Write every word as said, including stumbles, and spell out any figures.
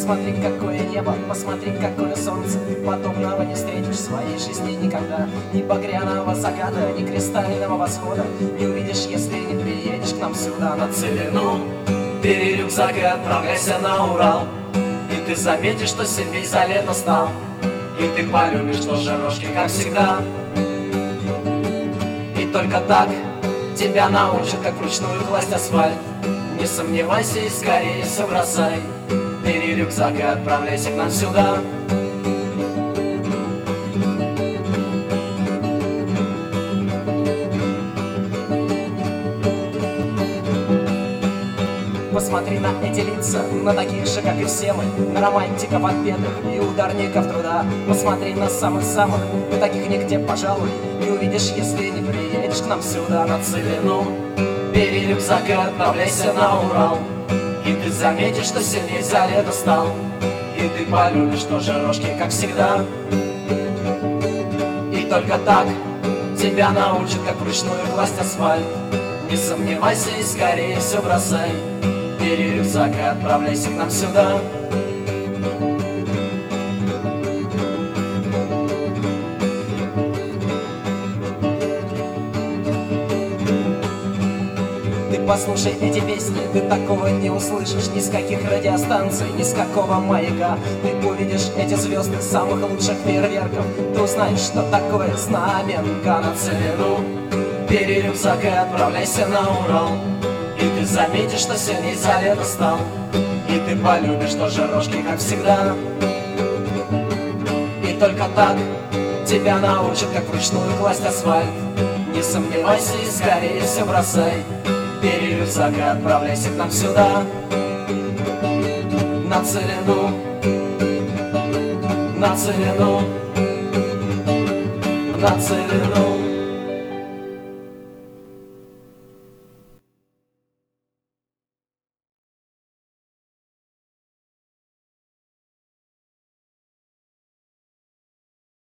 Посмотри, какое небо, посмотри, какое солнце. Подобного не встретишь в своей жизни никогда. Ни багряного заката, ни кристального восхода не увидишь, если не приедешь к нам сюда. На целину бери рюкзак и отправляйся на Урал. И ты заметишь, что сильней за лето стал. И ты полюбишь тоже рожки, как всегда. И только так тебя научат, как вручную класть асфальт. Не сомневайся и скорее все бросай. Бери рюкзак и отправляйся к нам сюда. Посмотри на эти лица, на таких же, как и все мы, на романтиков отпетых и ударников труда. Посмотри на самых-самых, ты таких нигде, пожалуй, не увидишь, если не приедешь к нам сюда. На целину бери рюкзак и отправляйся на Урал. И ты заметишь, что сильней за лето стал. И ты полюбишь тоже рожки, как всегда. И только так тебя научат, как вручную класть асфальт. Не сомневайся и скорее все бросай. Бери рюкзак и отправляйся к нам сюда. Ты послушай эти песни, ты такого не услышишь ни с каких радиостанций, ни с какого маяка. Ты увидишь эти звезды самых лучших фейерверков. Ты узнаешь, что такое знаменка. На целину бери рюкзак и отправляйся на Урал. И ты заметишь, что сильней за лето стал. И ты полюбишь тоже рожки, как всегда. И только так тебя научат, как вручную класть асфальт. Не сомневайся и скорее все бросай. Бери рюкзак и отправляйся к нам сюда. На целину, на целину, на целину.